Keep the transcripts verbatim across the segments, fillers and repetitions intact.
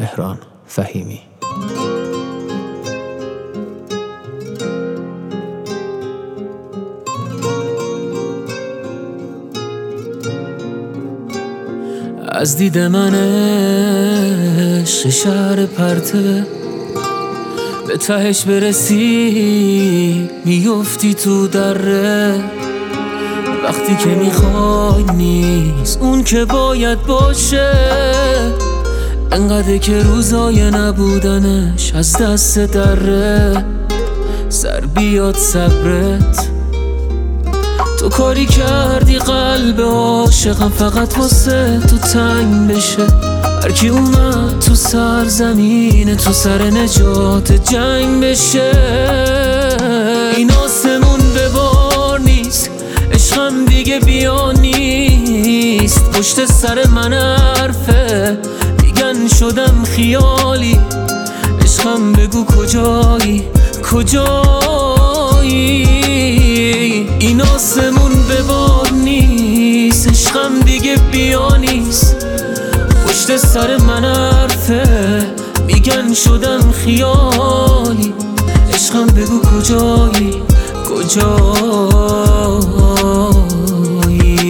مهران فهیمی. از دید من عشق شهر پرته، به تهش برسی میفتی تو دره. وقتی که میخوای نیست اون که باید باشه، انقدر که روزای نبودنش از دست دره. سر بیاد صبرت، تو کاری کردی قلب عاشقم فقط واسه تو تنگ بشه. هرکی اومد تو سرزمین تو سر نجات جنگ بشه. این آسمون به بار نیست، عشقم دیگه بیا نیست. پشت سر من حرفه میگن شدم خیالی. عشقم بگو کجایی کجایی. این آسمون به بار نیست، عشقم دیگه بیا نیست. پشت سر من حرفه میگن شدم خیالی. عشقم بگو کجایی کجایی.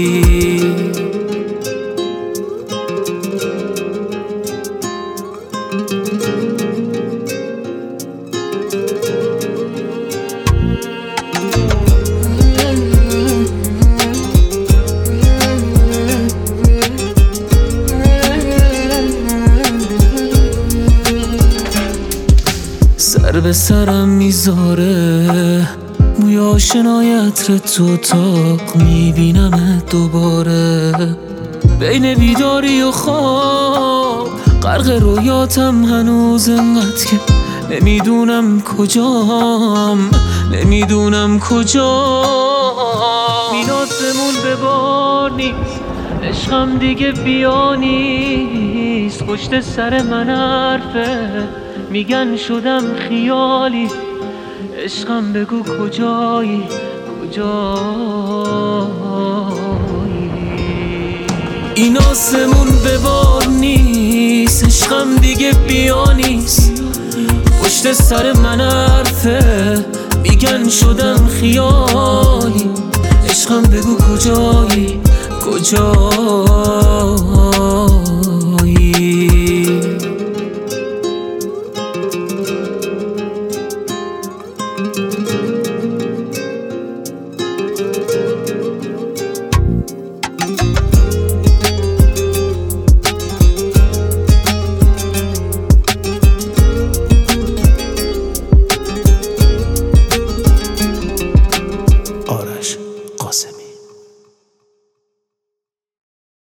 سر به سرم میذاره موی آشنای عطر تو اتاق، میبینمت دوباره. بین بیداری و خواب غرق رویاتم هنوز انقدر که نمیدونم کجام نمیدونم کجام. این آسمون به بار نیست، عشقم دیگه بیا نیست. پشت سر من حرفه میگن شدم خیالی. عشقم بگو کجایی کجایی. این آسمون به بار نیست، عشقم دیگه بیا نیست. پشت سر من حرفه میگن شدم خیالی. عشقم بگو کجایی کجایی.